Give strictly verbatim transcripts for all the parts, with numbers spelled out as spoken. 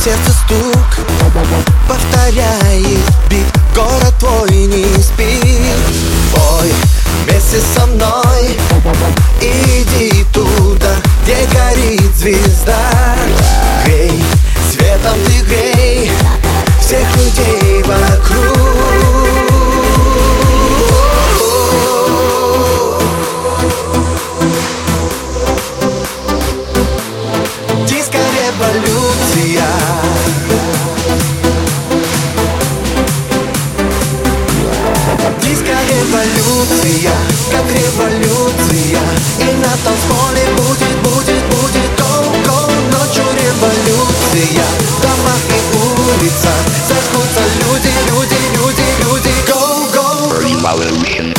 сердце стук повторяет бит, город твой не спит. Пой вместе со мной, иди туда, где горит звезда. Грей, светом ты грей всех людей вокруг. Диско-революция, диско-революция, как революция. И на танцполе будет, будет, будет go-go. Ночью революция, в домах и улицах зажгутся люди, люди, люди, люди. Go-go Revolution.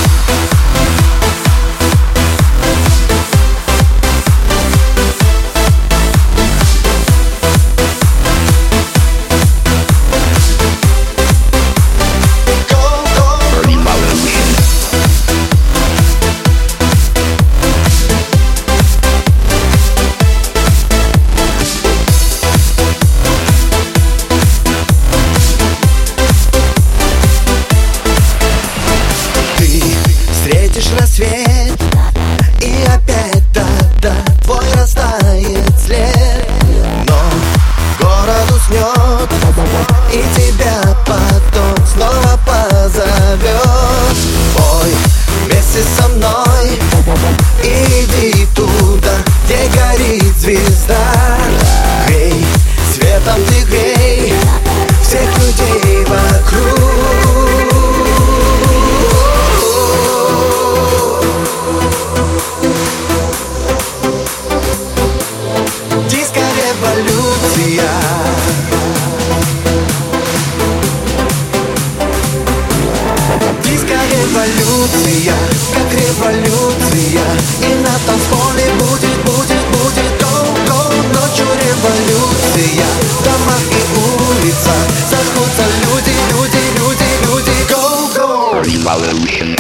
Встретишь рассвет, и опять тогда твой растает след. Но город уснет, и тебя потом снова позовет. Пой вместе со мной, иди туда, где горит звезда. Грей, светом ты грей всех людей вокруг. Диско-революция, диско-революция, как революция. И на танцполе будет, будет, будет go-go. Ночью революция, в домах и улицах зажгутся люди, люди, люди, люди. Go-go Revolution.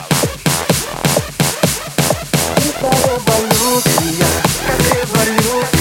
Революция, как революция.